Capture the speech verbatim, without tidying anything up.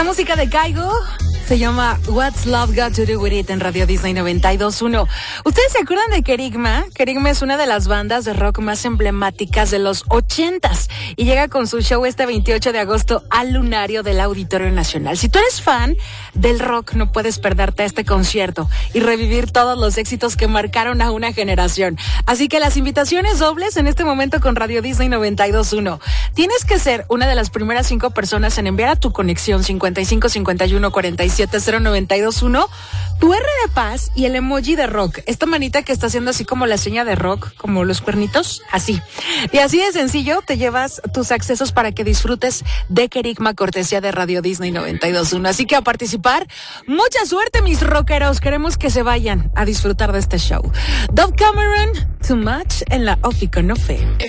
La música de Kygo se llama What's Love Got to Do With It en Radio Disney noventa y dos punto uno. ¿Ustedes se acuerdan de Kerigma? Kerigma es una de las bandas de rock más emblemáticas de los ochentas y llega con su show este veintiocho de agosto al Lunario del Auditorio Nacional. Si tú eres fan del rock, no puedes perderte este concierto y revivir todos los éxitos que marcaron a una generación. Así que las invitaciones dobles en este momento con Radio Disney noventa y dos punto uno. Tienes que ser una de las primeras cinco personas en enviar a tu conexión cincuenta y cinco cincuenta y uno cuarenta y siete cero noventa y dos punto uno tu R de paz y el emoji de rock. Esta manita que está haciendo así como la seña de rock, como los cuernitos, así. Y así de sencillo te llevas tus accesos para que disfrutes de Kerigma, cortesía de Radio Disney noventa y dos punto uno. Así que a participar, mucha suerte mis rockeros. Queremos que se vayan a disfrutar de este show. Dove Cameron, Too Much en la Ofi con Ofe.